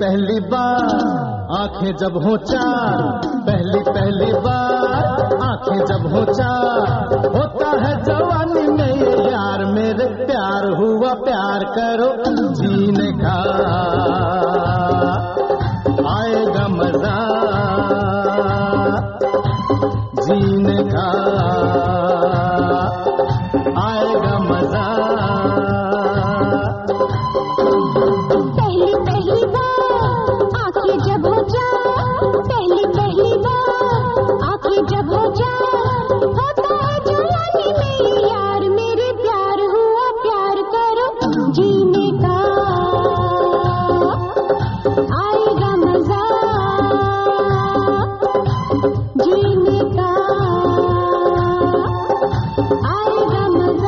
पहली बार आंखें जब हो चार, पहली बार आंखें जब हो चार, होता है जवानी में ये यार मेरे प्यार हुआ प्यार करो जीने का आएगा मजा जीने का आएगा मजा। पहली बार आंखें जब हो जाए, पहली बार आंखें जब हो जाए, होता है जवानी में यार मेरे प्यार हुआ प्यार करो जीने का आएगा मजा जीने का आएगा मजा।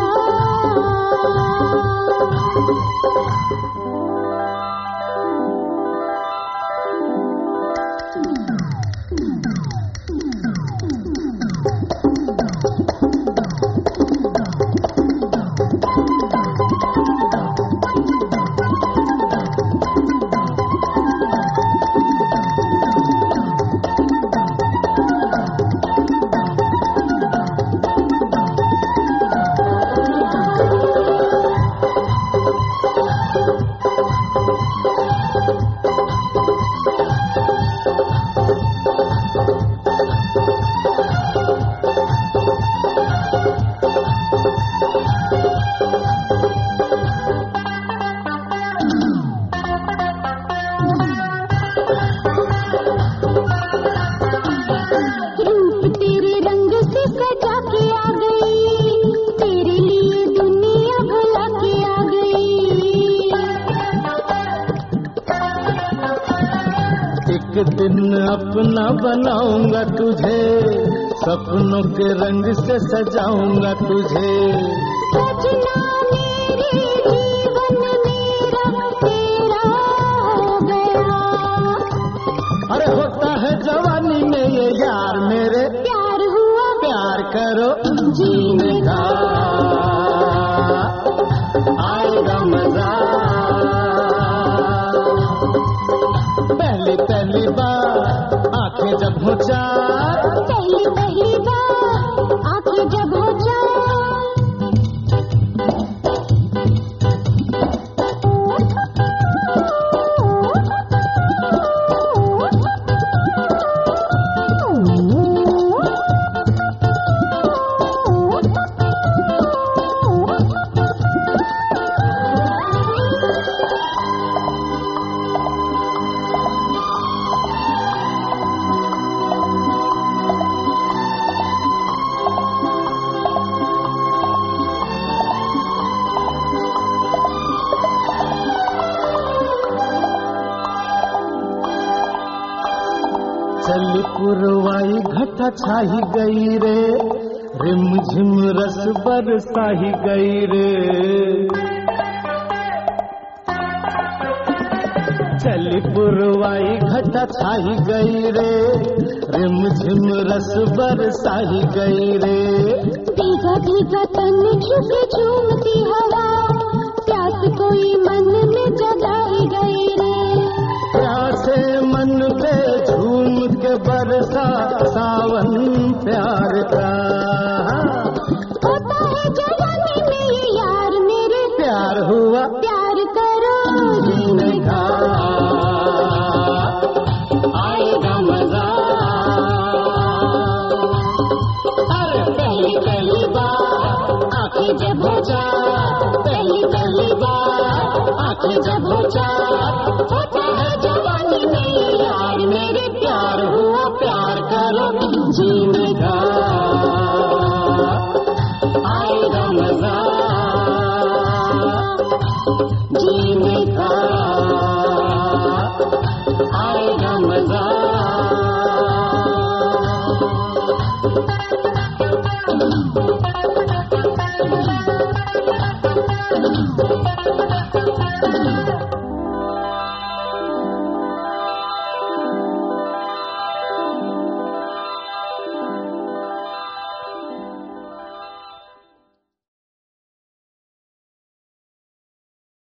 एक दिन अपना बनाऊंगा तुझे, सपनों के रंग से सजाऊंगा तुझे। सजना मेरे जीवन मेरा तेरा हो गया। अरे होता है जवानी में ये यार मेरे प्यार हुआ प्यार करो जीने का आएगा मजा। पहली बार आंखें जब हो चार, पहली बार आंखें जब हो जाए। चल पुरवाई घटा छाही गई रे, रिमझिम रस बरसाही गई रे। चल पुरवाई घटा छाही गई रे, रिमझिम रस बरसाही गई रे। भीगा भीगा तन झुक झूमती हवा, प्यास कोई मन में जगाई गई रे। प्यासे मन पे झूम के बरसा सावन प्यार का। होता है जवानी में ये यार मेरे प्यार हुआ प्यार करो जीने का आएगा मजा। अरे पहली बार आंखें जब हो चार, पहली बार आंखें जब हो चार,